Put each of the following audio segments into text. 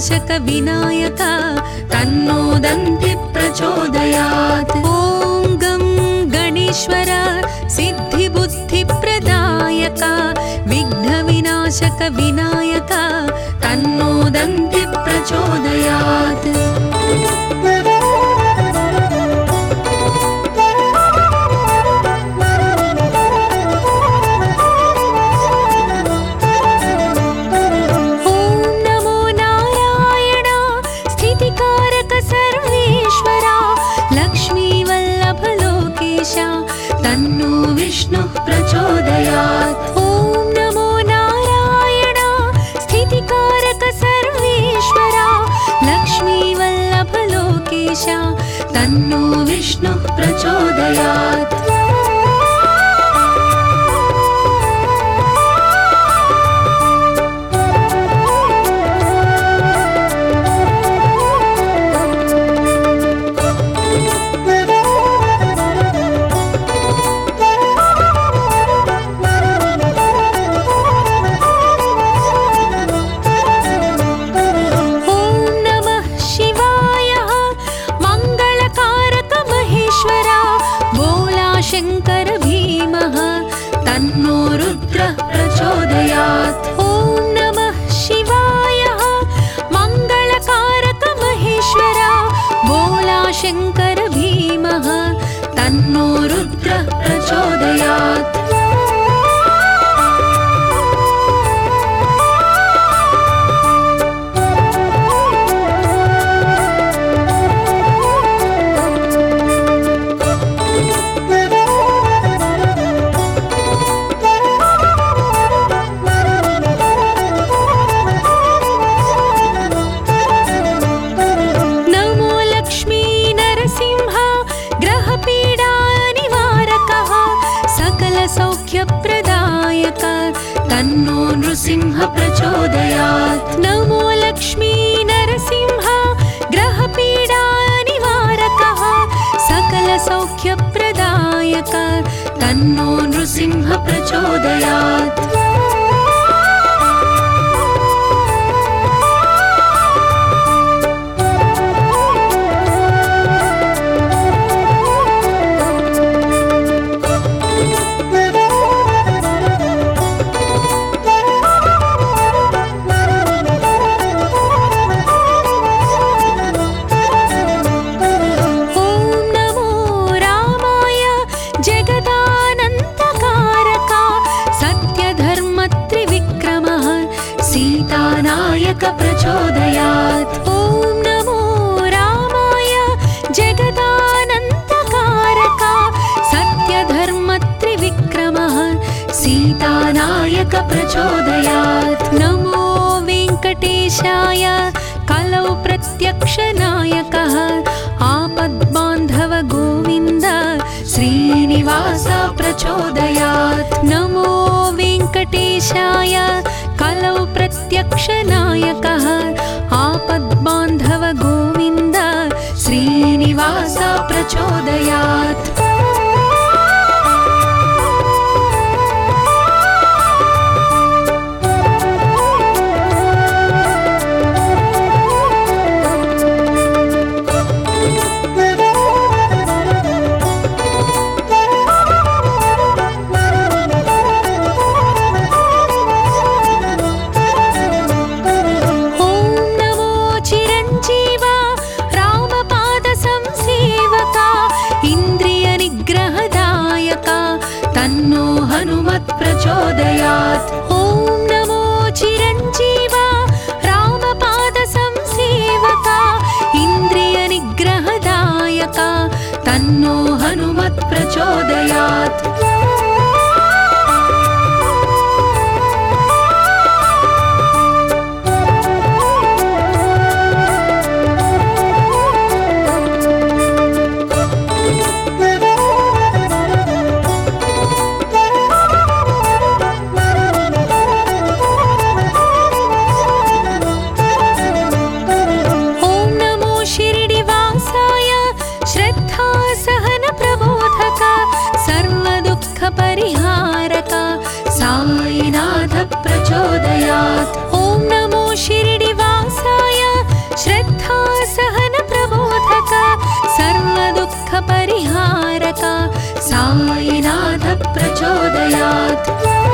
विघ्नविनाशक विनायक तन्नो दन्ति प्रचोदयात्। ॐ गं गणेश्वर सिद्धिबुद्धिप्रदायक विघ्नविनाशक विनायक तन्नो दन्ति प्रचोदयात्। तन्नो विष्णुः प्रचोदयात्। ॐ नमो नारायण स्थितिकारक सर्वेश्वरा लक्ष्मीवल्लभ लोकेश तन्नो विष्णुः प्रचोदयात्। शंकर भीमः तन्नो रुद्रः प्रचोदयात्। ॐ नमः शिवाय मंगलकारक महेश्वरा भोला शंकर भीमः तन्नो रुद्रः प्रचोदयात्। सौख्यप्रदायक तन्नो नृसिंह प्रचोदयात्। नमो लक्ष्मी नरसिंह ग्रहपीडानिवारकः सकल सौख्यप्रदायक तन्नो नृसिंह प्रचोदयात्। सीतानायक प्रचोदयात्। ॐ नमो रामाय जगदानन्तकारक सत्यधर्मत्रिविक्रमः सीतानायक प्रचोदयात्। नमो वेङ्कटेशाय कलौ प्रत्यक्षनायकः आपद्बान्धव गोविन्द श्रीनिवास प्रचोदयात्। नमो वेङ्कटेशाय कलौ प्रत्यक्षनायकः आपद्बान्धव गोविन्द श्रीनिवास प्रचोदयात्। तन्नो हनुमत् प्रचोदयात्। ॐ नमो चिरञ्जीव रामपाद संसेवक इन्द्रिय निग्रहदायक तन्नो हनुमत् प्रचोदयात्। परिहारक साईनाथ प्रचोदयात्। ॐ नमो शिरडिवासाय दुःखपरिहारक साईनाथ प्रचोदयात्।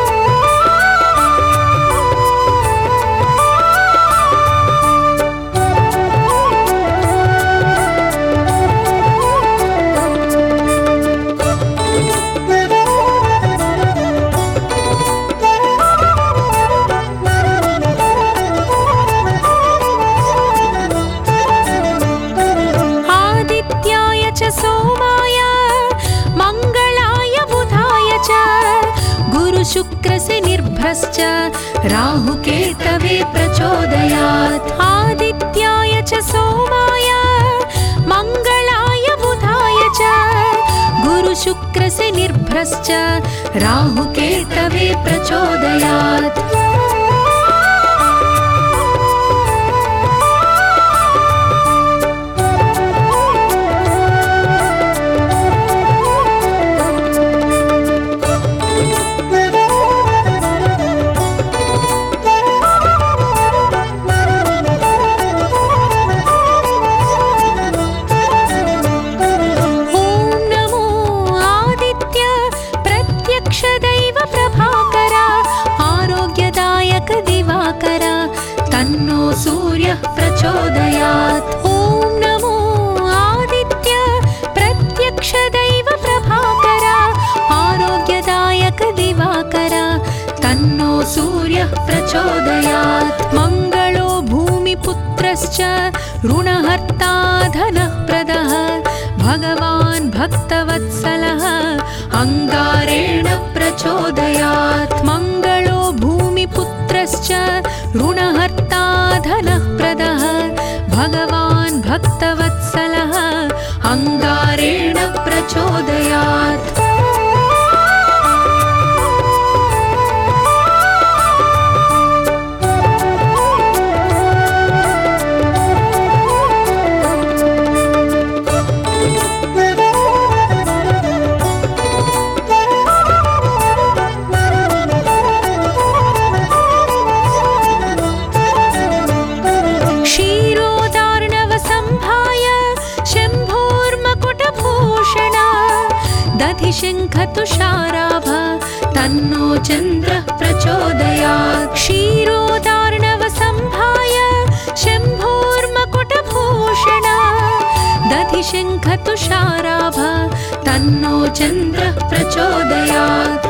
सोमाय मंगलाय बुधाय च गुरुशुक्रशनिर्भ्रश्च राहुकेतवे प्रचोदयात्। आदित्याय च सोमाय मंगलाय बुधाय च गुरुशुक्रशनिर्भ्रश्च राहुकेतवे प्रचोदयात्। तन्नो सूर्यः प्रचोदयात्। ॐ नमो आदित्य प्रत्यक्षदैव प्रभाकर आरोग्यदायक दिवाकर तन्नो सूर्यः प्रचोदयात्। मङ्गलो भूमिपुत्रश्च ऋणहर्ता धनः प्रदः भगवान् भक्तवत्सलः अङ्गारेण प्रचोदयात्। मङ्गलो भूमिपुत्रश्च ऋणहर्ता धनः प्रदः भगवान् भक्तवत्सलः अङ्गारेण प्रचोदयात्। दधिशङ्खतुषाराभ तन्नो चन्द्रः प्रचोदयात्। क्षीरोदार्णवसम्भाय शम्भोर्मकुटभूषण दधिशङ्खतुषाराभ तन्नो चन्द्रः प्रचोदयात्।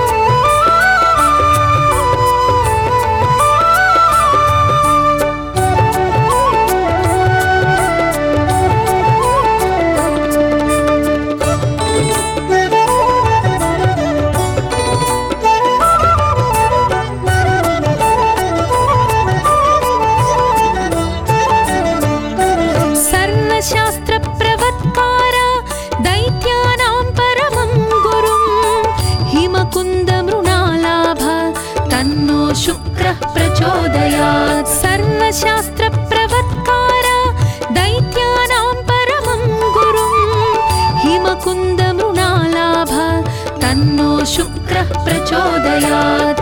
शास्त्रप्रवत्कार दैत्यानां परमं गुरुं हिमकुन्दमृणालाभ तन्नो शुक्रः प्रचोदयात्। सर्वशास्त्रप्रवत्कार दैत्यानां परमं गुरुं हिमकुन्दमृणालाभ तन्नो शुक्रः प्रचोदयात्।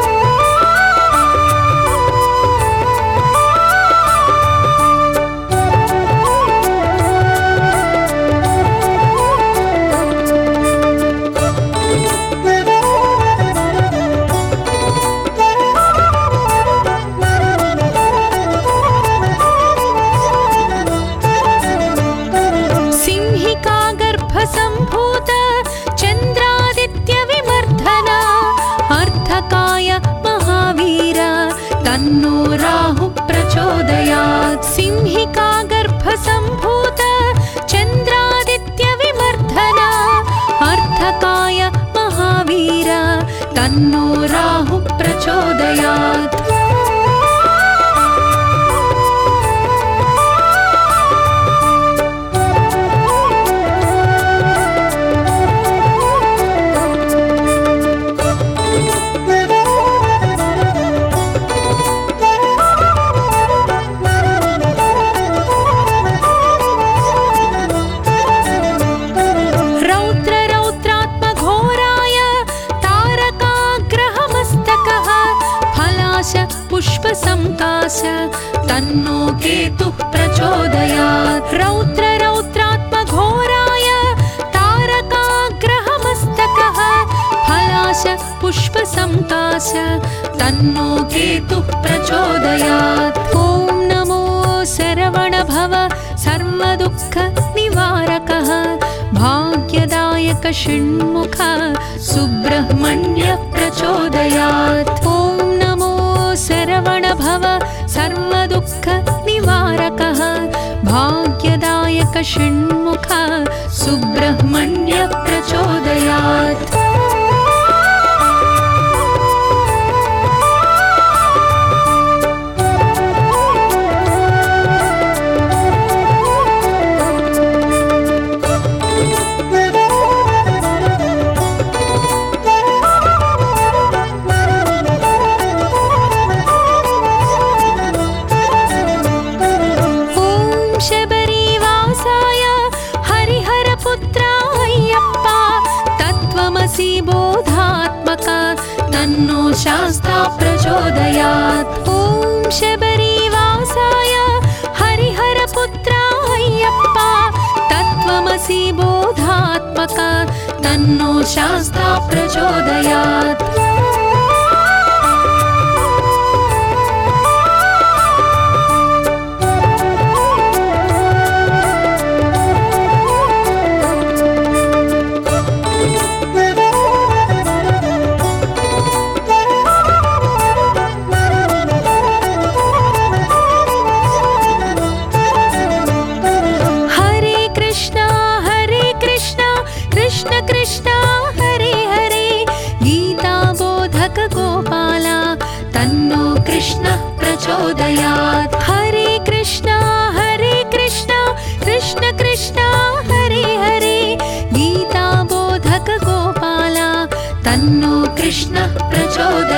सम्भूत चन्द्रादित्य विमर्दन अर्थकाय महावीर तन्नो राहु प्रचोदयात्। सिंहिका गर्भ सम्भूत चन्द्रादित्य विमर्दन अर्थकाय महावीर तन्नो राहु प्रचोदयात्। पुष्पसंकाश तन्नो केतुः प्रचोदयात्। रौद्रात्मघोराय तन्नो केतुः प्रचोदयात्। ॐ नमो शरवणभव सर्वदुःखनिवारकः भाग्यदायक षण्मुख सुब्रह्मण्य प्रचोदयात्। ॐ नमो शरवणभव सर्वदुःखनिवारकः भाग्यदायक षण्मुख सुब्रह्मण्य प्रचोदयात्। बोधात्मक तन्नो शास्ता प्रचोदयात्। ॐ शबरीवासाय हरिहरपुत्रा अय्यप्पा तत्त्वमसि बोधात्मक तन्नो शास्ता प्रचोदयात्। कृष्ण कृष्ण हरे हरे गीता बोधक गोपाला तन्नो कृष्ण प्रचोदयात्। हरे कृष्ण कृष्ण कृष्ण हरे हरे गीता बोधक गोपाला तन्नो कृष्ण प्रचोदयात्।